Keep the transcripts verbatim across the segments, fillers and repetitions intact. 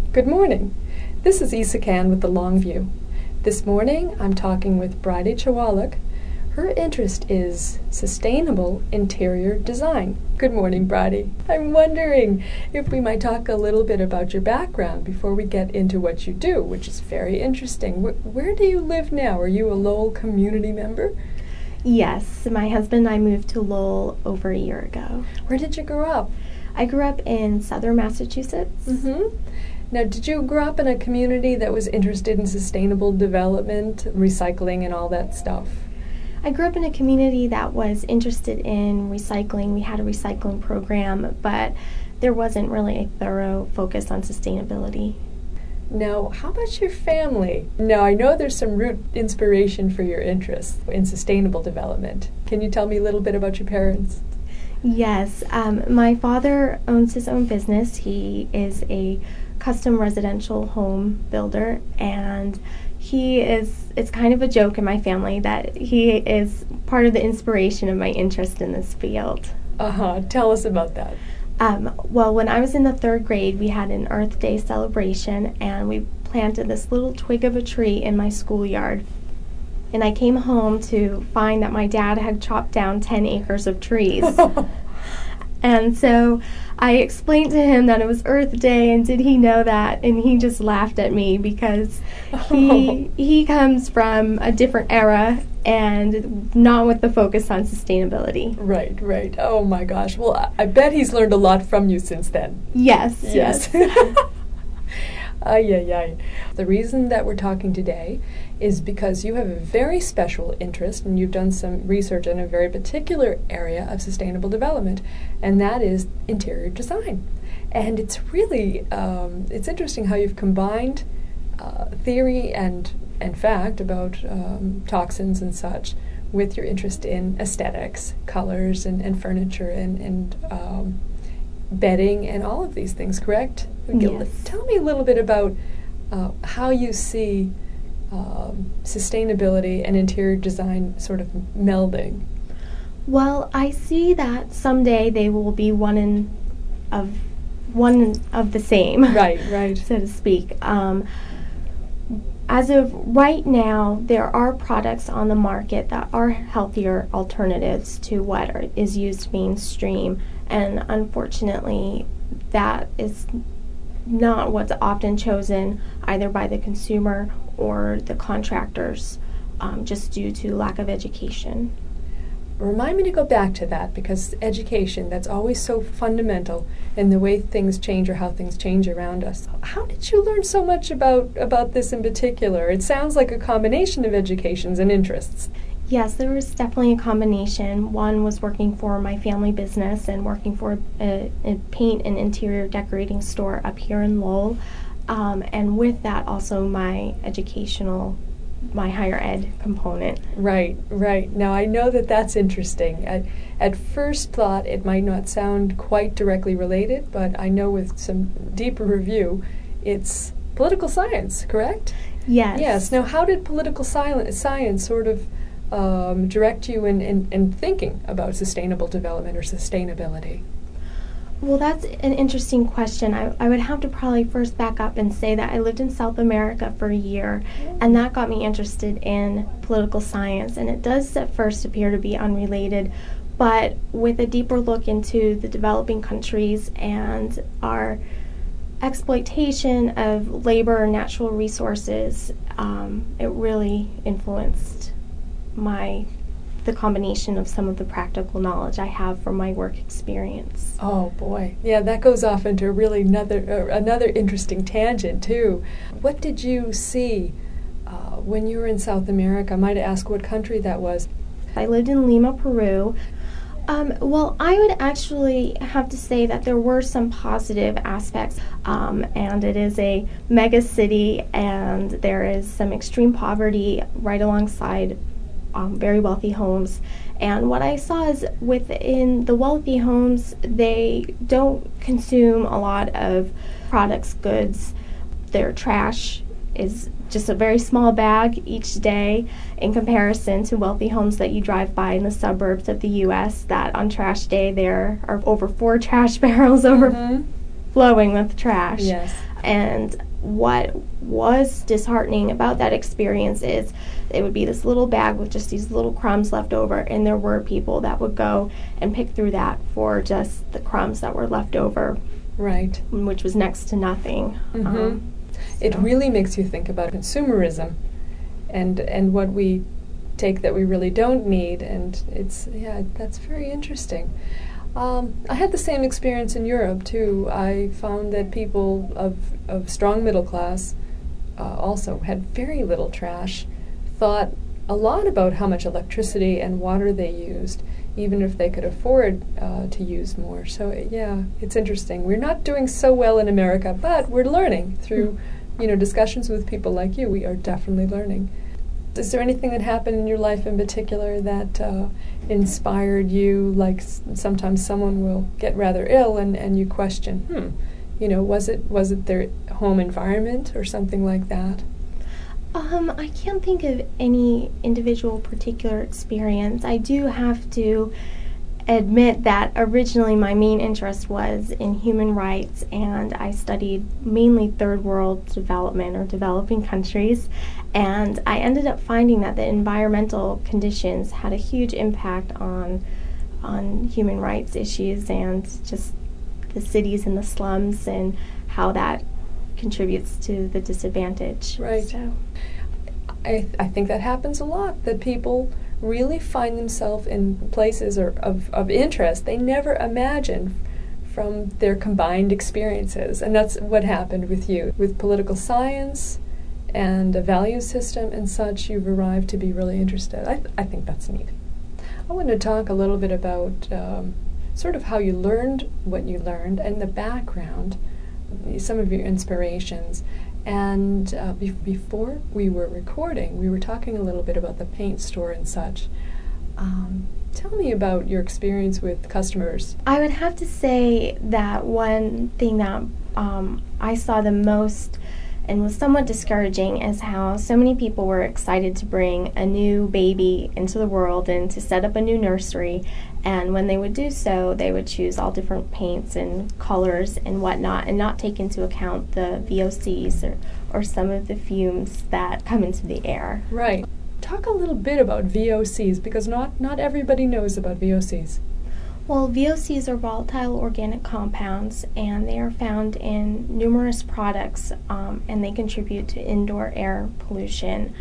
Good morning. This is Isa Can with the Longview. This morning I'm talking with Bridie Chwalik. Her interest is sustainable interior design. Good morning, Bridie. I'm wondering if we might talk a little bit about your background before we get into what you do, which is very interesting. Where, where do you live now? Are you a Lowell community member? Yes, my husband and I moved to Lowell over a year ago. Where did you grow up? I grew up in southern Massachusetts. Mm-hmm. Now, did you grow up in a community that was interested in sustainable development, recycling, and all that stuff? I grew up in a community that was interested in recycling. We had a recycling program, but there wasn't really a thorough focus on sustainability. Now, how about your family? Now, I know there's some root inspiration for your interests in sustainable development. Can you tell me a little bit about your parents? Yes, um, my father owns his own business. He is a custom residential home builder, and he is, it's kind of a joke in my family that he is part of the inspiration of my interest in this field. Uh-huh. Tell us about that. Um, well, when I was in the third grade, we had an Earth Day celebration, and we planted this little twig of a tree in my schoolyard. And I came home to find that my dad had chopped down ten acres of trees. And so I explained to him that it was Earth Day, and did he know that? And he just laughed at me because he he comes from a different era and not with the focus on sustainability. Right, right. Oh my gosh. Well, I, I bet he's learned a lot from you since then. Yes, Yes. yes. Ay, ay, ay. The reason that we're talking today is because you have a very special interest and you've done some research in a very particular area of sustainable development, and that is interior design. And it's really, um, it's interesting how you've combined uh, theory and, and fact about um, toxins and such with your interest in aesthetics, colors, and, and furniture, and, and um, bedding, and all of these things, correct? Yes. Tell me a little bit about uh, how you see um, sustainability and interior design sort of melding. Well, I see that someday they will be one in of one of the same. Right, right. So to speak. Um, as of right now, there are products on the market that are healthier alternatives to what are, is used mainstream, and unfortunately, that is not what's often chosen either by the consumer or the contractors, um, just due to lack of education. Remind me to go back to that, because education, that's always so fundamental in the way things change or how things change around us. How did you learn so much about, about this in particular? It sounds like a combination of educations and interests. Yes, there was definitely a combination. One was working for my family business and working for a, a paint and interior decorating store up here in Lowell. Um, and with that, also my educational, my higher ed component. Right, right. Now, I know that that's interesting. At, at first thought, it might not sound quite directly related, but I know with some deeper review, it's political science, correct? Yes. Yes. Now, how did political science, science sort of Um, direct you in, in, in thinking about sustainable development or sustainability? Well, that's an interesting question. I, I would have to probably first back up and say that I lived in South America for a year, and that got me interested in political science, and it does at first appear to be unrelated, but with a deeper look into the developing countries and our exploitation of labor and natural resources, um, it really influenced my the combination of some of the practical knowledge I have from my work experience. Oh boy, yeah, that goes off into really another uh, another interesting tangent too. What did you see uh, when you were in South America? Might I ask what country that was? I lived in Lima, Peru. Um, well, I would actually have to say that there were some positive aspects, um, and it is a mega city, and there is some extreme poverty right alongside Um, very wealthy homes. And what I saw is within the wealthy homes, they don't consume a lot of products, goods. Their trash is just a very small bag each day in comparison to wealthy homes that you drive by in the suburbs of the U S that on trash day there are over four trash barrels overflowing Mm-hmm. with trash. Yes. And what was disheartening about that experience is it would be this little bag with just these little crumbs left over, and there were people that would go and pick through that for just the crumbs that were left over. Right. Which was next to nothing. Mm-hmm. Um, It so. really makes you think about consumerism and and what we take that we really don't need, and it's, yeah, that's very interesting. Um, I had the same experience in Europe too. I found that people of, of strong middle class uh, also had very little trash, thought a lot about how much electricity and water they used, even if they could afford uh, to use more. So yeah, it's interesting. We're not doing so well in America, but we're learning through, you know, discussions with people like you. We are definitely learning. Is there anything that happened in your life in particular that uh, inspired you? Like s- sometimes someone will get rather ill, and, and you question, hmm, you know, was it was it their home environment or something like that? Um, I can't think of any individual particular experience. I do have to admit that originally my main interest was in human rights, and I studied mainly third world development or developing countries, and I ended up finding that the environmental conditions had a huge impact on on human rights issues and just the cities and the slums and how that contributes to the disadvantage. Right. So. I, I think that happens a lot, that people really find themselves in places or of, of interest they never imagined from their combined experiences. And that's what happened with you. With political science and a value system and such, you've arrived to be really interested. I, th- I think that's neat. I want to talk a little bit about um, sort of how you learned what you learned and the background, some of your inspirations. And uh, be- before we were recording, we were talking a little bit about the paint store and such. Um, tell me about your experience with customers. I would have to say that one thing that um, I saw the most and was somewhat discouraging is how so many people were excited to bring a new baby into the world and to set up a new nursery. And when they would do so, they would choose all different paints and colors and whatnot and not take into account the V O Cs or, or some of the fumes that come into the air. Right. Talk a little bit about V O Cs, because not, not everybody knows about V O Cs. Well, V O Cs are volatile organic compounds, and they are found in numerous products, um, and they contribute to indoor air pollution.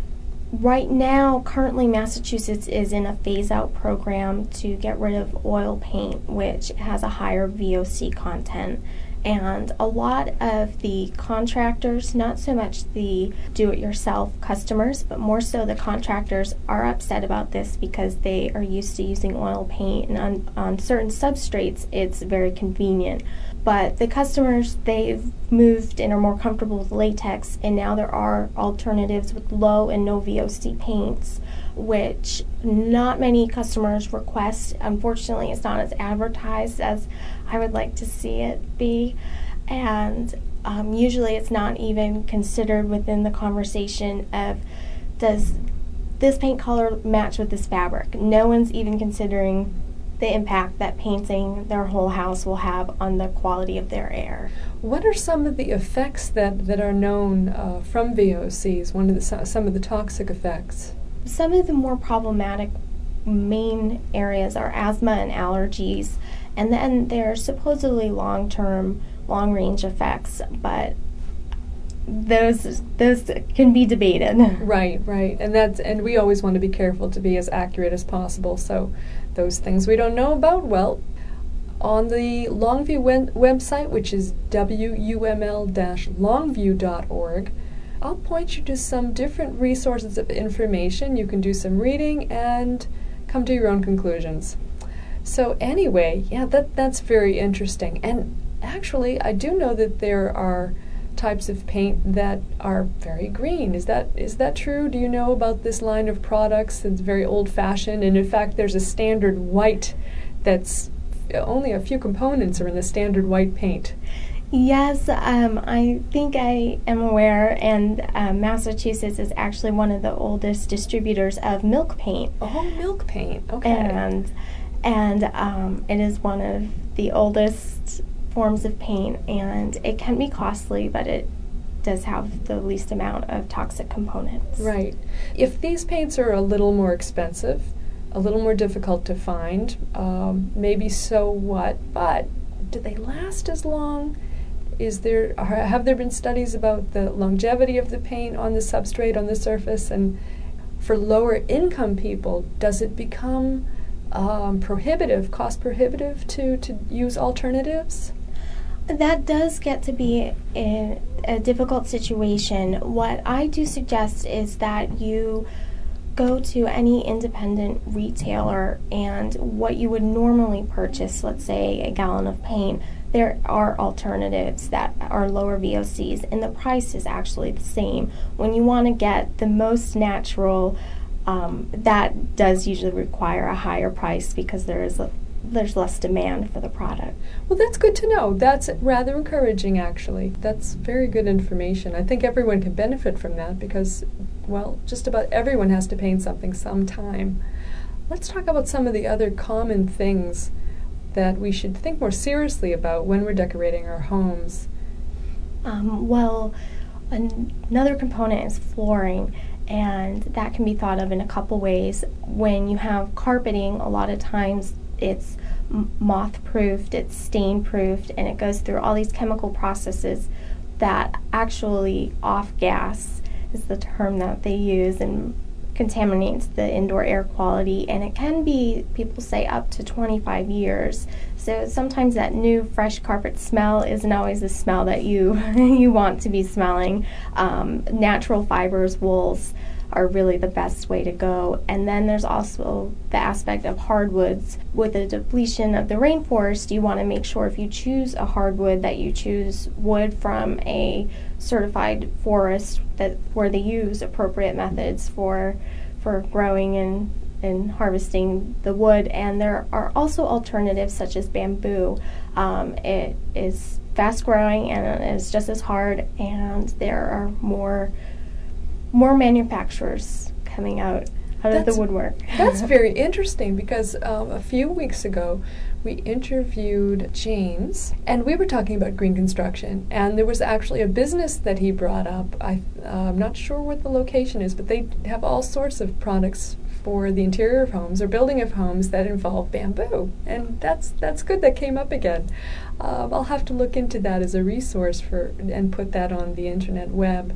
Right now, currently, Massachusetts is in a phase-out program to get rid of oil paint, which has a higher V O C content. And a lot of the contractors, not so much the do-it-yourself customers, but more so the contractors, are upset about this because they are used to using oil paint, and on, on certain substrates it's very convenient. But the customers, they've moved and are more comfortable with latex, and now there are alternatives with low and no V O C paints, which not many customers request. Unfortunately, it's not as advertised as I would like to see it be, and um, usually it's not even considered within the conversation of, does this paint color match with this fabric? No one's even considering the impact that painting their whole house will have on the quality of their air. What are some of the effects that, that are known uh, from V O Cs, one of the, some of the toxic effects? Some of the more problematic main areas are asthma and allergies, and then there are supposedly long-term, long-range effects, but those those can be debated. Right, right, and that's and we always want to be careful to be as accurate as possible. So, those things we don't know about, well, on the Longview we- website, which is w u m l dash longview dot org, I'll point you to some different resources of information. You can do some reading and come to your own conclusions. So anyway, yeah, that that's very interesting. And actually, I do know that there are types of paint that are very green. Is that is that true? Do you know about this line of products that's very old-fashioned? And in fact, there's a standard white that's only a few components are in the standard white paint. Yes, um, I think I am aware, and uh, Massachusetts is actually one of the oldest distributors of milk paint. Oh, milk paint. Okay. And and um, it is one of the oldest forms of paint, and it can be costly, but it does have the least amount of toxic components. Right. If these paints are a little more expensive, a little more difficult to find, um, maybe so what, but do they last as long? Is there, have there been studies about the longevity of the paint on the substrate, on the surface? And for lower income people, does it become um, prohibitive, cost prohibitive to, to use alternatives? That does get to be a, a difficult situation. What I do suggest is that you go to any independent retailer, and what you would normally purchase, let's say a gallon of paint, there are alternatives that are lower V O Cs, and the price is actually the same. When you want to get the most natural, um, that does usually require a higher price because there is a there's less demand for the product. Well, that's good to know. That's rather encouraging, actually. That's very good information. I think everyone can benefit from that because, well, just about everyone has to paint something sometime. Let's talk about some of the other common things that we should think more seriously about when we're decorating our homes. Um, well, an- another component is flooring, and that can be thought of in a couple ways. When you have carpeting, a lot of times it's moth-proofed, it's stain-proofed, and it goes through all these chemical processes that actually off-gas is the term that they use, and contaminates the indoor air quality, and it can be, people say, up to twenty-five years. So sometimes that new fresh carpet smell isn't always the smell that you you want to be smelling. Um, natural fibers, wools, are really the best way to go. And then there's also the aspect of hardwoods. With the depletion of the rainforest, you want to make sure if you choose a hardwood that you choose wood from a certified forest that where they use appropriate methods for for growing and and harvesting the wood. And there are also alternatives such as bamboo. Um, it is fast growing and it is just as hard, and there are more more manufacturers coming out out That's, of the woodwork. That's very interesting because um, a few weeks ago we interviewed James and we were talking about green construction, and there was actually a business that he brought up. I, uh, I'm not sure what the location is, but they have all sorts of products for the interior of homes or building of homes that involve bamboo, and that's that's good that came up again. Um, I'll have to look into that as a resource for and put that on the internet web.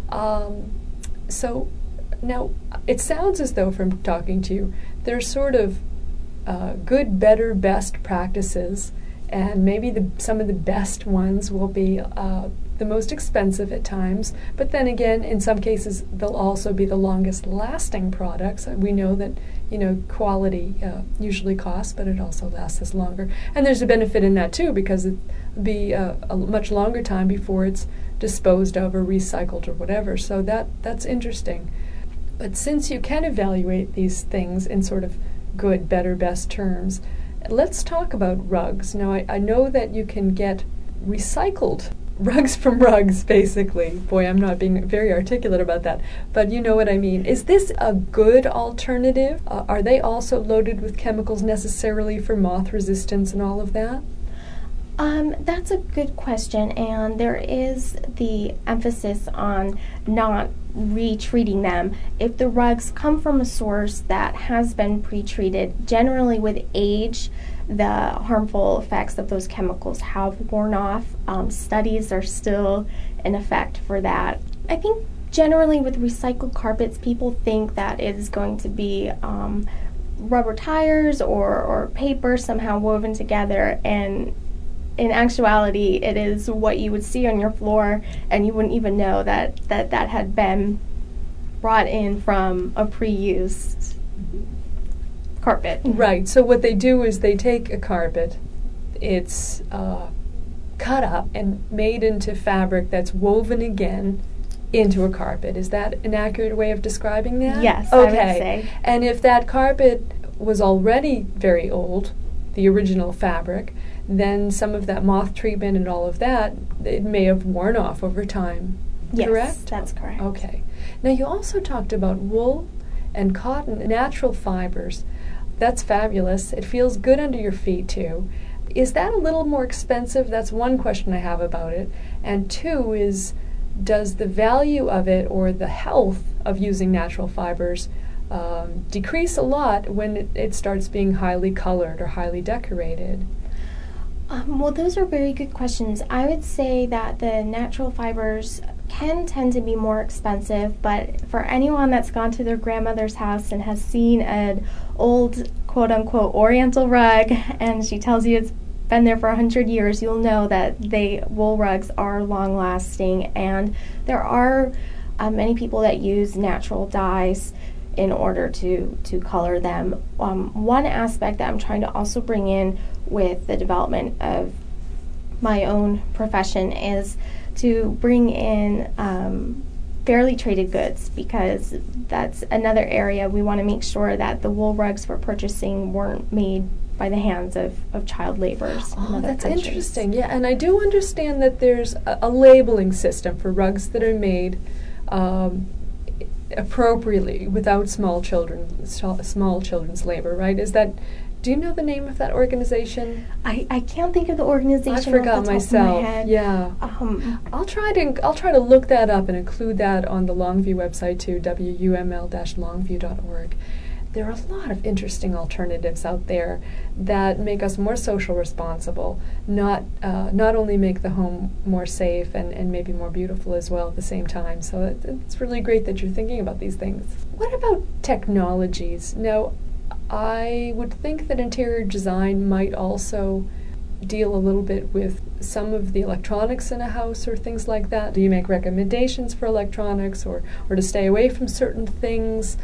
Um, So now it sounds as though from talking to you, there's sort of uh, good, better, best practices, and maybe the, some of the best ones will be uh, the most expensive at times, but then again, in some cases, they'll also be the longest lasting products. We know that, you know, quality uh, usually costs, but it also lasts us longer. And there's a benefit in that too, because it'll be uh, a much longer time before it's disposed of or recycled or whatever. So that that's interesting. But since you can evaluate these things in sort of good, better, best terms, let's talk about rugs. Now, I, I know that you can get recycled rugs from rugs, basically. Boy, I'm not being very articulate about that, but you know what I mean. Is this a good alternative? Uh, are they also loaded with chemicals necessarily for moth resistance and all of that? Um, that's a good question, and there is the emphasis on not retreating them. If the rugs come from a source that has been pre-treated, generally with age, the harmful effects of those chemicals have worn off. Um, studies are still in effect for that. I think generally with recycled carpets, people think that it is going to be um, rubber tires or, or paper somehow woven together, and in actuality, it is what you would see on your floor, and you wouldn't even know that that, that had been brought in from a pre-used carpet. Right. So what they do is they take a carpet, it's uh, cut up and made into fabric that's woven again into a carpet. Is that an accurate way of describing that? Yes, okay. I would say. And if that carpet was already very old, the original fabric, then some of that moth treatment and all of that, it may have worn off over time. Yes, correct? That's correct. Okay. Now you also talked about wool and cotton, natural fibers. That's fabulous. It feels good under your feet too. Is that a little more expensive? That's one question I have about it. And two is, does the value of it or the health of using natural fibers um, decrease a lot when it, it starts being highly colored or highly decorated? Um, well, those are very good questions. I would say that the natural fibers can tend to be more expensive, but for anyone that's gone to their grandmother's house and has seen an old quote-unquote oriental rug and she tells you it's been there for a hundred years, you'll know that they wool rugs are long-lasting, and there are uh, many people that use natural dyes in order to, to color them. Um, one aspect that I'm trying to also bring in with the development of my own profession is to bring in um, fairly traded goods, because that's another area we want to make sure that the wool rugs we're purchasing weren't made by the hands of, of child laborers. Oh, in other that's countries. interesting. Yeah, and I do understand that there's a, a labeling system for rugs that are made um, appropriately without small children, small children's labor, right? Is that, do you know the name of that organization? I, I can't think of the organization. I forgot off the top myself. Of my head. Yeah. Um, I'll try to I'll try to look that up and include that on the Longview website too, w u m l dash longview dot org. There are a lot of interesting alternatives out there that make us more social responsible, not uh, not only make the home more safe and, and maybe more beautiful as well at the same time. So it, it's really great that you're thinking about these things. What about technologies? Now, I would think that interior design might also deal a little bit with some of the electronics in a house or things like that. Do you make recommendations for electronics, or, or to stay away from certain things?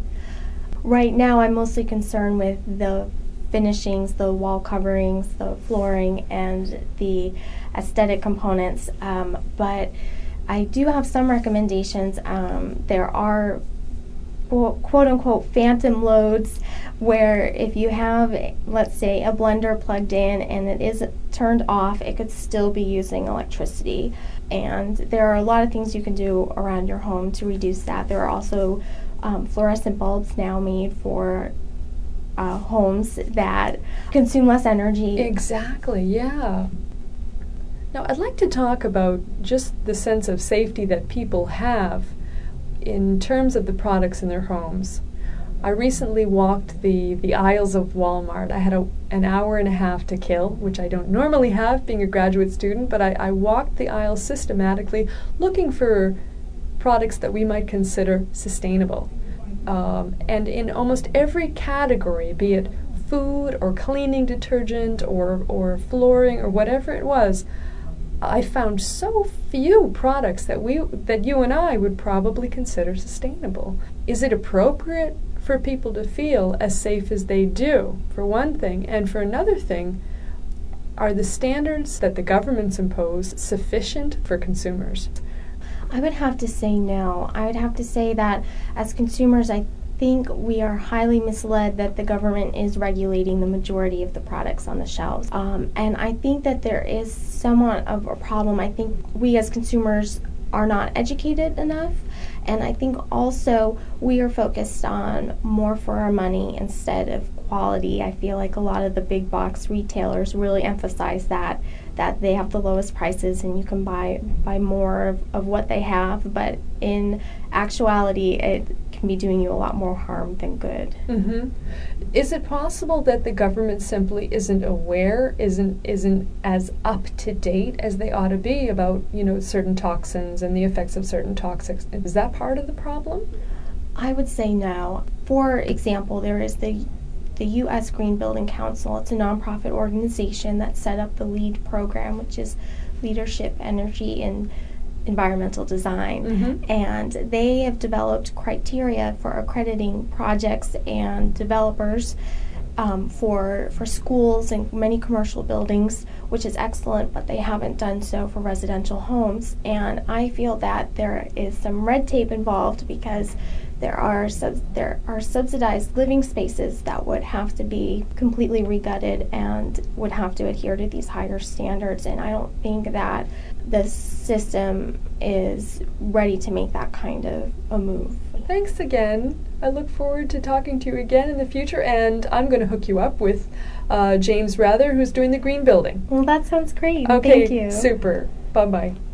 Right now, I'm mostly concerned with the finishings, the wall coverings, the flooring, and the aesthetic components. Um, but I do have some recommendations. Um, there are quote-unquote phantom loads where if you have, let's say, a blender plugged in and it is turned off, it could still be using electricity. And there are a lot of things you can do around your home to reduce that. There are also um, fluorescent bulbs now made for uh, homes that consume less energy. Exactly, yeah. Now, I'd like to talk about just the sense of safety that people have in terms of the products in their homes. I recently walked the, the aisles of Walmart. I had a, an hour and a half to kill, which I don't normally have being a graduate student, but I, I walked the aisles systematically looking for products that we might consider sustainable. Um, and in almost every category, be it food or cleaning detergent or, or flooring or whatever it was, I found so few products that we that you and I would probably consider sustainable. Is it appropriate for people to feel as safe as they do, for one thing? And for another thing, are the standards that the governments impose sufficient for consumers? I would have to say no. I would have to say that as consumers, I think we are highly misled that the government is regulating the majority of the products on the shelves. Um, and I think that there is somewhat of a problem. I think we as consumers are not educated enough. And I think also we are focused on more for our money instead of quality. I feel like a lot of the big box retailers really emphasize that, that they have the lowest prices and you can buy, buy more of, of what they have. But in actuality, it can be doing you a lot more harm than good. Mm-hmm. Is it possible that the government simply isn't aware, isn't isn't as up to date as they ought to be about, you know, certain toxins and the effects of certain toxics? Is that part of the problem? I would say no. For example, there is the the U S Green Building Council. It's a nonprofit organization that set up the LEED program, which is Leadership, Energy, and Environmental Design. Mm-hmm. And they have developed criteria for accrediting projects and developers um, for for schools and many commercial buildings, which is excellent, but they haven't done so for residential homes. And I feel that there is some red tape involved because there are sub- there are subsidized living spaces that would have to be completely regutted and would have to adhere to these higher standards. And I don't think that the system is ready to make that kind of a move. thanks again. I look forward to talking to you again in the future, and I'm going to hook you up with uh, James Rather, who's doing the green building. Well, that sounds great. Okay, Thank you. super. Bye-bye.